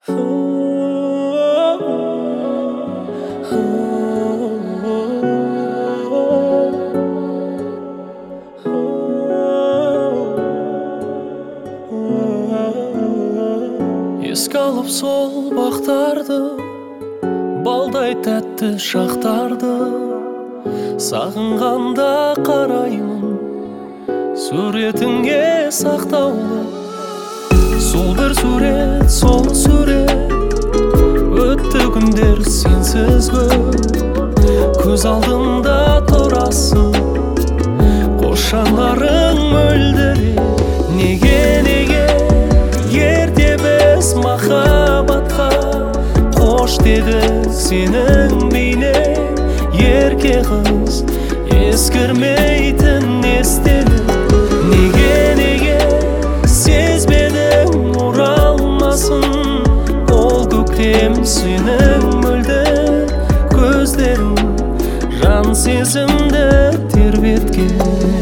Еске алып сол бақтарды, балдай тәтті шақтарды, сағынғанда қараймын суретіңе сақтаулы. Сол бір сурет, сол сурет, өтті күндер сенсіз көз алдымда тұрасың, қос жанарың мөлдіре. Неге ерте біз махаббатқа қош деді сенің бейнең, ерке қыз ескірмейтін естелік. Неге сезбедің оралмасын, ол көктем сенің мөлдір көздерің жан сезімді тербеткен.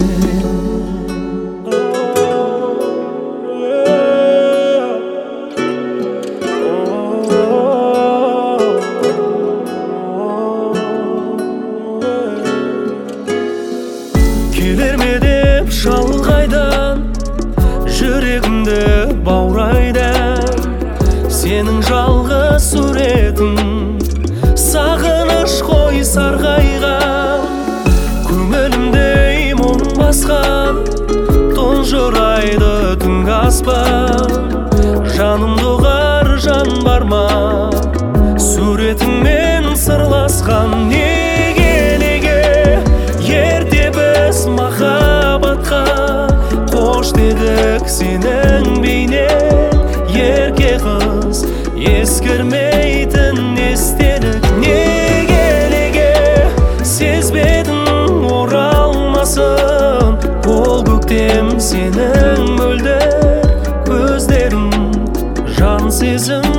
Келер ме деп шалғайдан жүрегімді баурайды, сенің жалғыз суретің сағыныш қой сарғайған. Көңілімдей мұң басқан тұнжырайды түнгі аспан. Жанымды ұғар жан бар ма суретіңмен сырласқан? Неге ерте біз махаббатқа қош дедік сенің бейнең, ерке қыз ескірмейтін естелік. Неге сезбедің оралмасын, ол көктем сенің мөлдір көздерің жан сезім